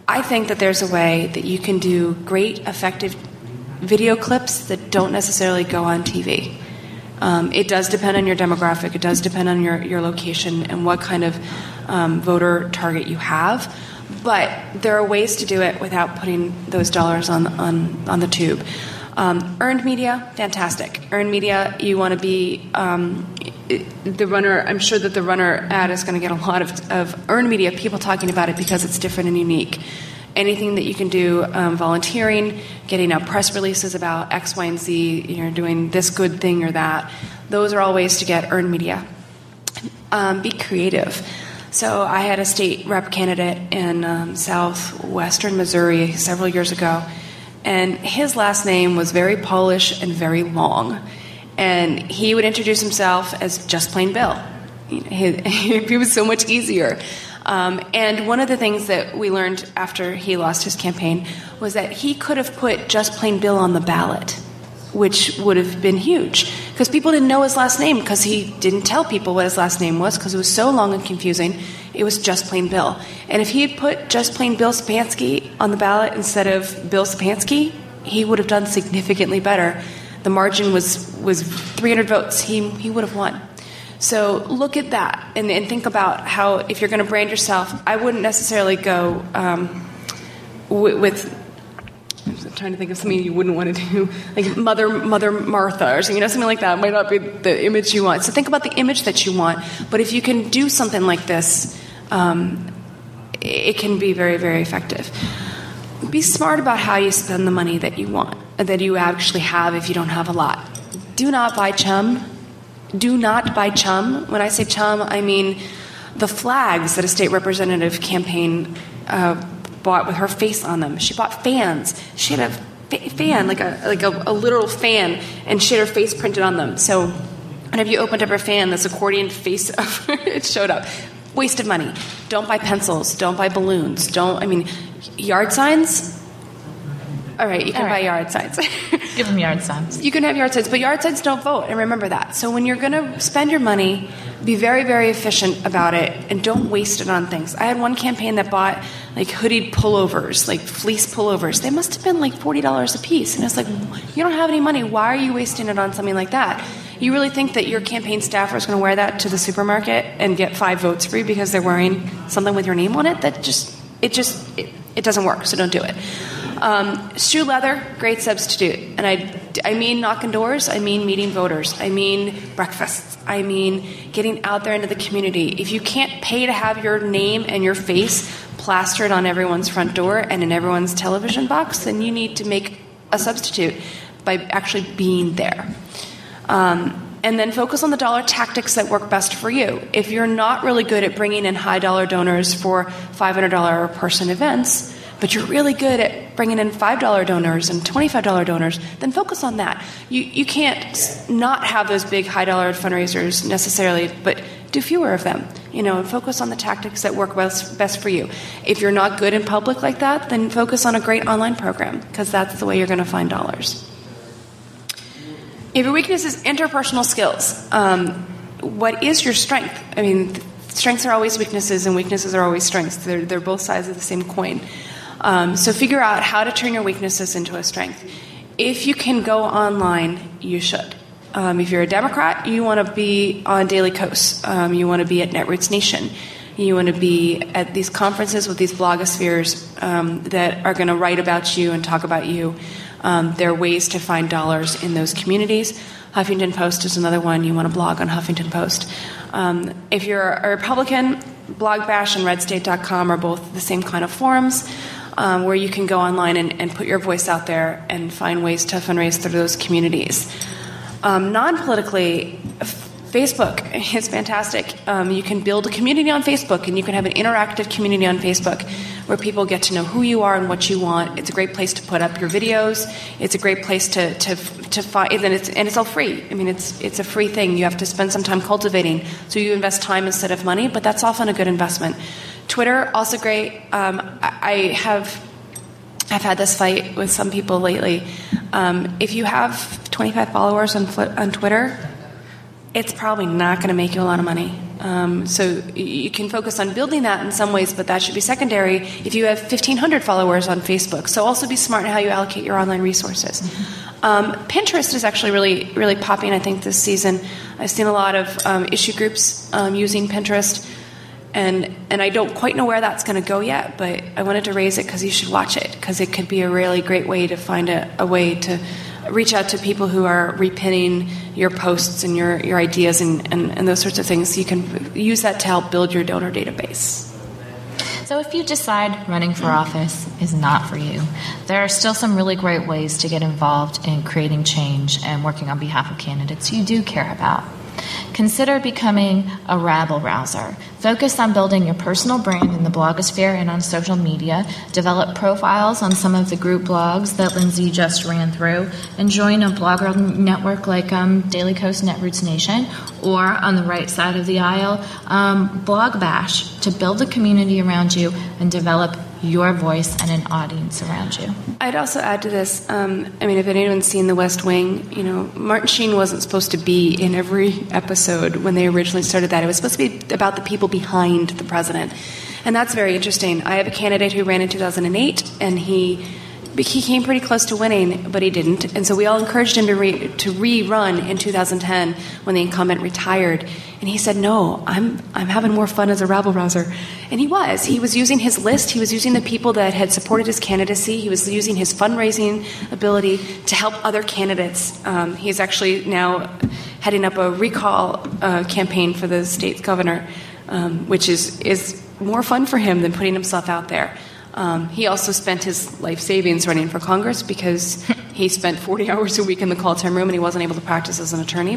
I think that there's a way that you can do great, effective video clips that don't necessarily go on TV. It does depend on your demographic. It does depend on your location and what kind of voter target you have. But there are ways to do it without putting those dollars on the tube. Earned media, fantastic. Earned media, you want to be the runner. I'm sure that the runner ad is going to get a lot of earned media, people talking about it because it's different and unique. Anything that you can do, volunteering, getting out press releases about X, Y, and Z, you're doing this good thing or that. Those are all ways to get earned media. Be creative. So I had a state rep candidate in southwestern Missouri several years ago, and his last name was very Polish and very long. And he would introduce himself as just plain Bill. He was so much easier. And one of the things that we learned after he lost his campaign was that he could have put just plain Bill on the ballot, which would have been huge. Because people didn't know his last name because he didn't tell people what his last name was because it was so long and confusing. It was just plain Bill. And if he had put just plain Bill Stepanski on the ballot instead of Bill Stepanski, he would have done significantly better. The margin was 300 votes. He would have won. So look at that and think about how, if you're going to brand yourself, I wouldn't necessarily go with I'm trying to think of something you wouldn't want to do, like Mother Martha or something, something like that. It might not be the image you want. So think about the image that you want. But if you can do something like this, it can be very, very effective. Be smart about how you spend the money that you want, that you actually have if you don't have a lot. Do not buy chum. Do not buy chum. When I say chum, I mean the flags that a state representative campaign bought with her face on them. She bought fans. She had a fan, like a literal fan, and she had her face printed on them. So whenever you opened up her fan, this accordion face of her, it showed up. Waste of money. Don't buy pencils. Don't buy balloons. Yard signs? All right, you can buy yard signs. Give them yard signs. You can have yard signs, but yard signs don't vote, and remember that. So when you're going to spend your money, be very, very efficient about it, and don't waste it on things. I had one campaign that bought like hoodied pullovers, like fleece pullovers. They must have been like $40 a piece, and it's like, you don't have any money. Why are you wasting it on something like that? You really think that your campaign staffer is going to wear that to the supermarket and get 5 votes free because they're wearing something with your name on it? It doesn't work, so don't do it. Shoe leather, great substitute. And I mean knocking doors, I mean meeting voters, I mean breakfasts, I mean getting out there into the community. If you can't pay to have your name and your face plastered on everyone's front door and in everyone's television box, then you need to make a substitute by actually being there. And then focus on the dollar tactics that work best for you. If you're not really good at bringing in high dollar donors for $500 per person events, but you're really good at bringing in $5 donors and $25 donors, then focus on that. You can't not have those big high dollar fundraisers necessarily, but do fewer of them. And focus on the tactics that work best for you. If you're not good in public like that, then focus on a great online program, because that's the way you're going to find dollars. If your weakness is interpersonal skills, what is your strength? I mean, strengths are always weaknesses, and weaknesses are always strengths. They're both sides of the same coin. So figure out how to turn your weaknesses into a strength. If you can go online, you should. If you're a Democrat, you want to be on Daily Kos. You want to be at Netroots Nation. You want to be at these conferences with these blogospheres that are going to write about you and talk about you. There are ways to find dollars in those communities. Huffington Post is another one. You want to blog on Huffington Post. If you're a Republican, BlogBash and RedState.com are both the same kind of forums where you can go online and put your voice out there and find ways to fundraise through those communities. Non-politically, Facebook is fantastic. You can build a community on Facebook, and you can have an interactive community on Facebook where people get to know who you are and what you want. It's a great place to put up your videos. It's a great place to find, and it's all free. I mean, it's a free thing. You have to spend some time cultivating, so you invest time instead of money, but that's often a good investment. Twitter, also great. I've had this fight with some people lately. If you have 25 followers on Twitter, it's probably not going to make you a lot of money. So you can focus on building that in some ways, but that should be secondary if you have 1,500 followers on Facebook. So also be smart in how you allocate your online resources. Pinterest is actually really, really popping, I think, this season. I've seen a lot of issue groups using Pinterest, and I don't quite know where that's going to go yet, but I wanted to raise it because you should watch it, because it could be a really great way to find a way to reach out to people who are repinning your posts and your ideas and those sorts of things. So you can use that to help build your donor database. So if you decide running for office is not for you, there are still some really great ways to get involved in creating change and working on behalf of candidates you do care about. Consider becoming a rabble-rouser. Focus on building your personal brand in the blogosphere and on social media. Develop profiles on some of the group blogs that Lindsay just ran through, and join a blogger network like Daily Kos Netroots Nation, or on the right side of the aisle, Blog Bash, to build a community around you and develop your voice and an audience around you. I'd also add to this, if anyone's seen The West Wing, Martin Sheen wasn't supposed to be in every episode when they originally started that. It was supposed to be about the people behind the president. And that's very interesting. I have a candidate who ran in 2008, and he came pretty close to winning, but he didn't. And so we all encouraged him to rerun in 2010 when the incumbent retired. And he said, no, I'm having more fun as a rabble-rouser. And he was. He was using his list. He was using the people that had supported his candidacy. He was using his fundraising ability to help other candidates. He's actually now heading up a recall campaign for the state's governor, which is more fun for him than putting himself out there. He also spent his life savings running for Congress because he spent 40 hours a week in the call time room and he wasn't able to practice as an attorney.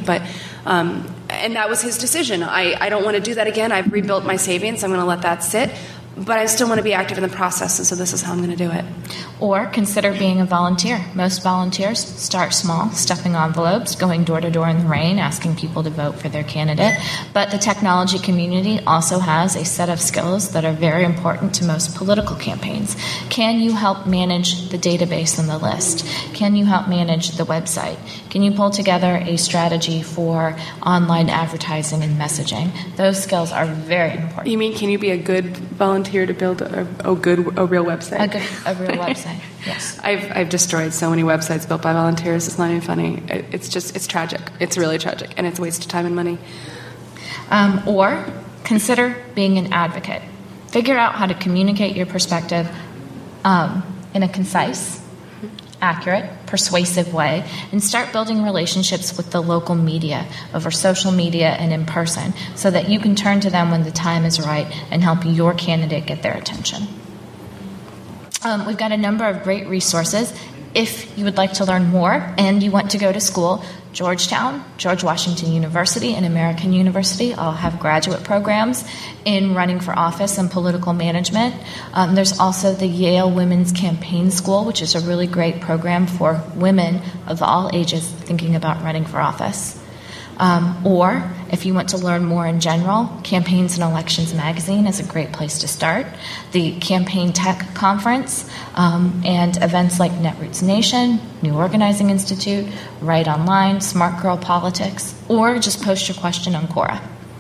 And that was his decision. I don't want to do that again. I've rebuilt my savings. I'm going to let that sit. But I still want to be active in the process, and so this is how I'm going to do it. Or consider being a volunteer. Most volunteers start small, stuffing envelopes, going door to door in the rain, asking people to vote for their candidate. But the technology community also has a set of skills that are very important to most political campaigns. Can you help manage the database and the list? Can you help manage the website? Can you pull together a strategy for online advertising and messaging? Those skills are very important. You mean, can you be a good volunteer to build a real website? A real website, yes. I've destroyed so many websites built by volunteers. It's not even funny. It's tragic. It's really tragic, and it's a waste of time and money. Or consider being an advocate. Figure out how to communicate your perspective in a concise, accurate, persuasive way, and start building relationships with the local media over social media and in person so that you can turn to them when the time is right and help your candidate get their attention. We've got a number of great resources. If you would like to learn more and you want to go to school, Georgetown, George Washington University, and American University all have graduate programs in running for office and political management. There's also the Yale Women's Campaign School, which is a really great program for women of all ages thinking about running for office. Or if you want to learn more in general, Campaigns and Elections Magazine is a great place to start. The Campaign Tech Conference and events like Netroots Nation, New Organizing Institute, Right Online, Smart Girl Politics, or just post your question on Quora.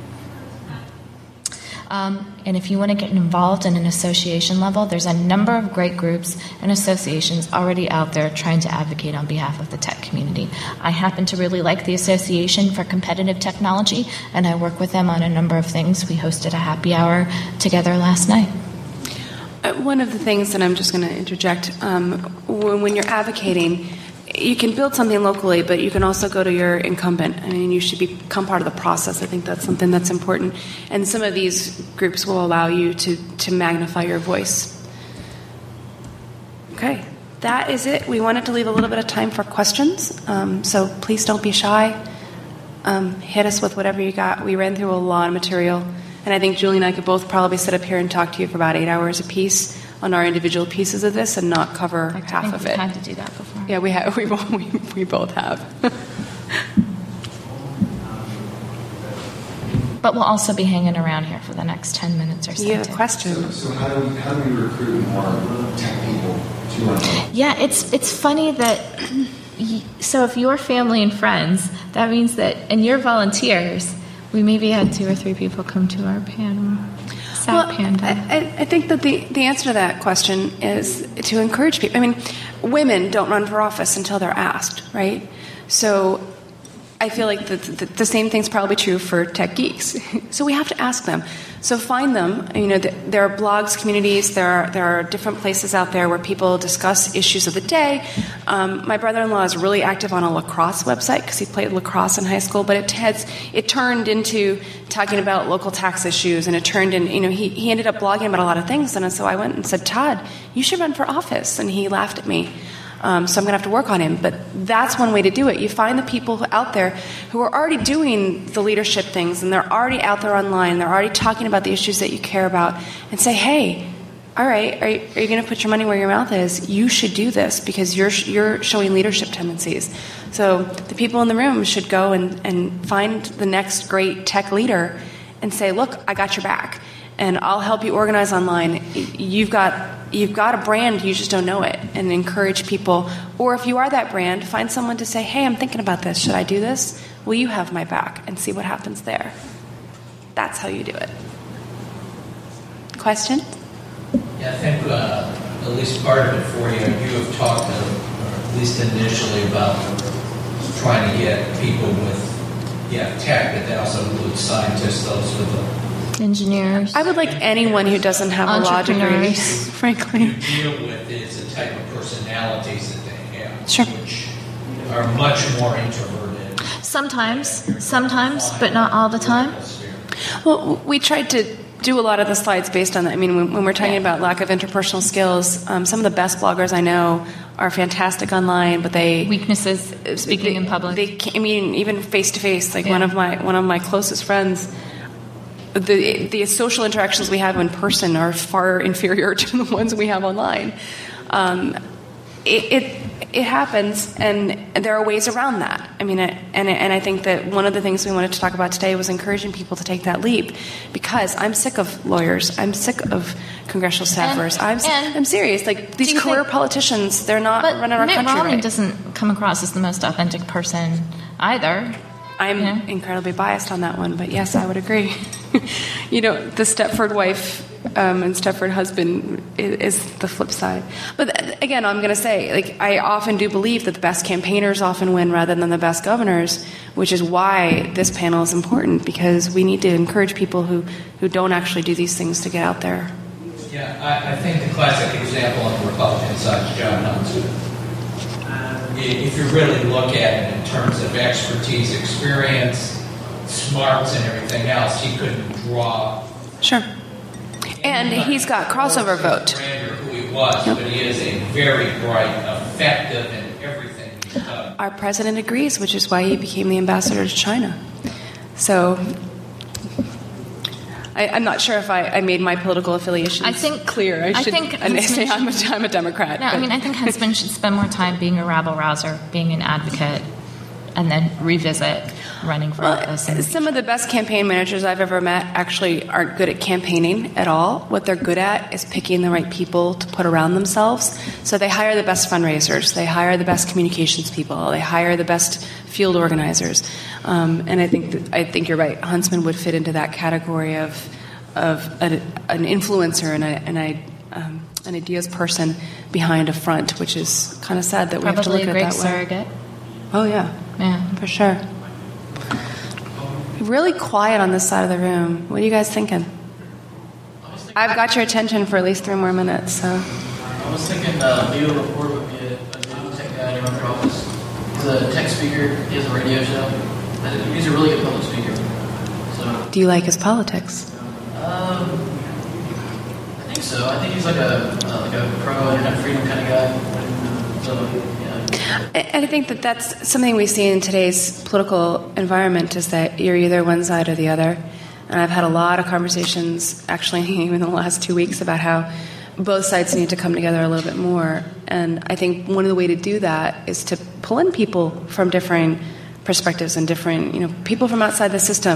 And if you want to get involved in an association level, there's a number of great groups and associations already out there trying to advocate on behalf of the tech community. I happen to really like the Association for Competitive Technology, and I work with them on a number of things. We hosted a happy hour together last night. One of the things that I'm just going to interject, when you're advocating, you can build something locally, but you can also go to your incumbent. I mean, you should become part of the process. I think that's something that's important. And some of these groups will allow you to magnify your voice. Okay, that is it. We wanted to leave a little bit of time for questions, so please don't be shy. Hit us with whatever you got. We ran through a lot of material, and I think Julie and I could both probably sit up here and talk to you for about 8 hours apiece on our individual pieces of this and not cover half of it. We've had to do that before. Yeah, we have. We both have. But we'll also be hanging around here for the next 10 minutes or so. You have a question? So how do we recruit more tech people to run? Yeah, it's funny that. So if you're family and friends, that means that, and you're volunteers, We maybe had 2 or 3 people come to our panel. Panda. I think that the answer to that question is to encourage people. I mean, women don't run for office until they're asked, right? So I feel like the same thing's probably true for tech geeks. So we have to ask them. So find them. You know, there are blogs, communities. There are different places out there where people discuss issues of the day. My brother-in-law is really active on a lacrosse website because he played lacrosse in high school. But it turned into talking about local tax issues, and it turned in. You know, he ended up blogging about a lot of things. And so I went and said, Todd, you should run for office. And he laughed at me. So I'm going to have to work on him. But that's one way to do it. You find the people out there who are already doing the leadership things, and they're already out there online. They're already talking about the issues that you care about, and say, hey, all right, are you going to put your money where your mouth is? You should do this because you're showing leadership tendencies. So the people in the room should go and find the next great tech leader and say, look, I got your back, and I'll help you organize online. You've got a brand, you just don't know it, and encourage people. Or if you are that brand, find someone to say, hey, I'm thinking about this. Should I do this? Will you have my back? And see what happens there. That's how you do it. Question? Yeah, I think at least part of it for you, you have talked, at least initially, about trying to get people with tech, but that also includes scientists, those with the engineers. I would like anyone who doesn't have a law degree, frankly. You deal with is the type of personalities that they have, sure, which are much more introverted. Sometimes, but not all the time. Well, we tried to do a lot of the slides based on that. I mean, when we're talking about lack of interpersonal skills, some of the best bloggers I know are fantastic online, but weaknesses speaking in public. Even face to face. Like one of my closest friends. The social interactions we have in person are far inferior to the ones we have online. It happens, and there are ways around that. I mean, and I think that one of the things we wanted to talk about today was encouraging people to take that leap, because I'm sick of lawyers. I'm sick of congressional staffers. I'm serious. Like these career politicians, they're not running our country right. Mitt Romney doesn't come across as the most authentic person either. I'm incredibly biased on that one, but yes, I would agree. You know, the Stepford wife and Stepford husband is the flip side. But again, I'm going to say, like, I often do believe that the best campaigners often win rather than the best governors, which is why this panel is important, because we need to encourage people who don't actually do these things to get out there. Yeah, I think the classic example on the Republican side is John Huntsman. If you really look at it in terms of expertise, experience, smarts, and everything else, he couldn't draw. Sure. And he's got crossover vote. Who he was, but he is a very bright, effective in everything he's done. Our president agrees, which is why he became the ambassador to China. So I'm not sure if I made my political affiliations clear. I say I'm a Democrat. No, I think Huntsman should spend more time being a rabble-rouser, being an advocate, and then revisit running for office. Some of the best campaign managers I've ever met actually aren't good at campaigning at all. What they're good at is picking the right people to put around themselves. So they hire the best fundraisers. They hire the best communications people. They hire the best field organizers. And I think you're right. Huntsman would fit into that category of an influencer and an ideas person behind a front, which is kind of sad that we have to look at it that way. Probably a great surrogate. Oh, yeah, for sure. Really quiet on this side of the room. What are you guys thinking? I've got your attention for at least 3 more minutes. So. I was thinking Leo Laporte would be a good tech guy to run for office. He's a tech speaker. He has a radio show. He's a really good public speaker. So. Do you like his politics? I think so. I think he's like a pro-internet freedom kind of guy. So, yeah. And I think that's something we see in today's political environment, is that you're either one side or the other. And I've had a lot of conversations, actually, even in the last 2 weeks, about how both sides need to come together a little bit more. And I think one of the ways to do that is to pull in people from different perspectives and different, people from outside the system.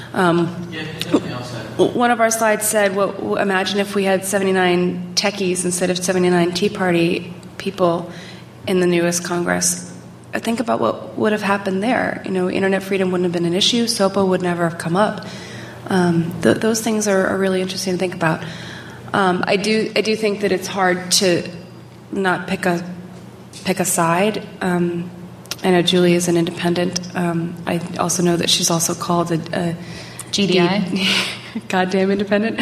One of our slides said, well, imagine if we had 79 techies instead of 79 Tea Party people in the newest Congress. think about what would have happened there. Internet freedom wouldn't have been an issue. SOPA would never have come up. Those things are really interesting to think about. I do think that it's hard to not pick a side. I know Julie is an independent. I also know that she's also called a GDI. Goddamn independent.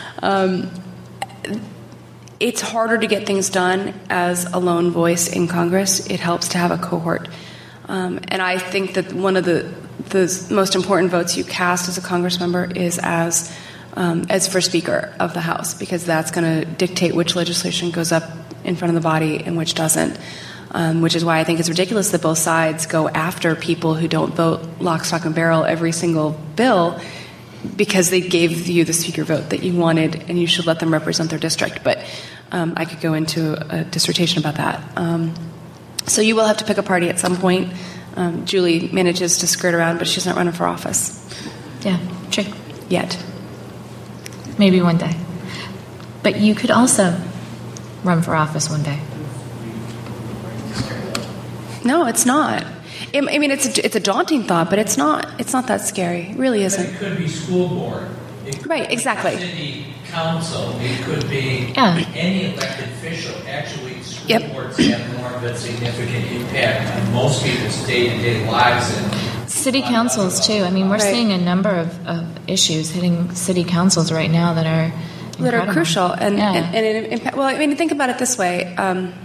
It's harder to get things done as a lone voice in Congress. It helps to have a cohort. And I think that one of the most important votes you cast as a Congress member is as for Speaker of the House, because that's going to dictate which legislation goes up in front of the body and which doesn't. Which is why I think it's ridiculous that both sides go after people who don't vote lock, stock, and barrel every single bill, because they gave you the speaker vote that you wanted, and you should let them represent their district. But I could go into a dissertation about that. So you will have to pick a party at some point. Julie manages to skirt around, but she's not running for office. Yeah, true. Yet. Maybe one day. But you could also run for office one day. No, it's not. I mean, it's a daunting thought, but it's not that scary. It really isn't. But it could be school board. It could right, exactly. Be city council. It could be any elected official. Actually, school boards have more of a significant impact on most people's day-to-day lives. And city councils, too. I mean, we're seeing a number of issues hitting city councils right now that are incredible. That are crucial. Well, I mean, think about it this way.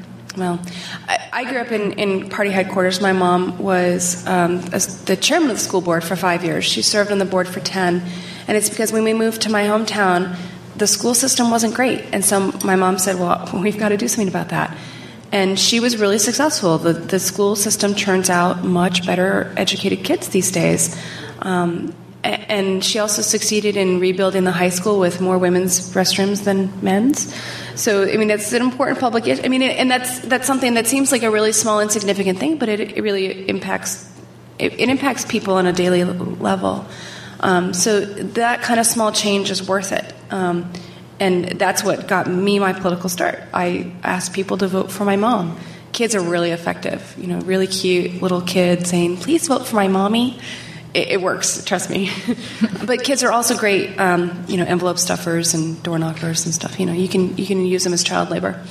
I grew up in party headquarters. My mom was the chairman of the school board for 5 years. She served on the board for 10. And it's because when we moved to my hometown, the school system wasn't great. And so my mom said, well, we've got to do something about that. And she was really successful. The school system turns out much better educated kids these days. And she also succeeded in rebuilding the high school with more women's restrooms than men's. So, I mean, that's an important public issue. I mean, and that's something that seems like a really small, insignificant thing, but it really impacts people on a daily level. So that kind of small change is worth it. And that's what got me my political start. I asked people to vote for my mom. Kids are really effective, really cute little kids saying, please vote for my mommy. It works, trust me. But kids are also great, envelope stuffers and door knockers and stuff. You can use them as child labor.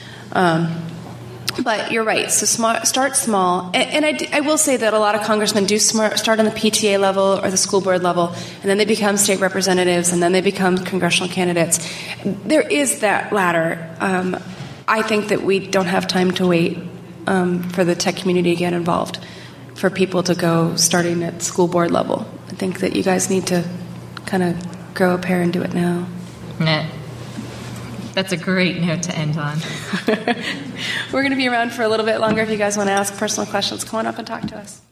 But you're right. So start small. And I will say that a lot of congressmen do start on the PTA level or the school board level, and then they become state representatives, and then they become congressional candidates. There is that ladder. I think that we don't have time to wait for the tech community to get involved, for people to go starting at school board level. I think that you guys need to kind of grow a pair and do it now. Nah. That's a great note to end on. We're going to be around for a little bit longer if you guys want to ask personal questions. Come on up and talk to us.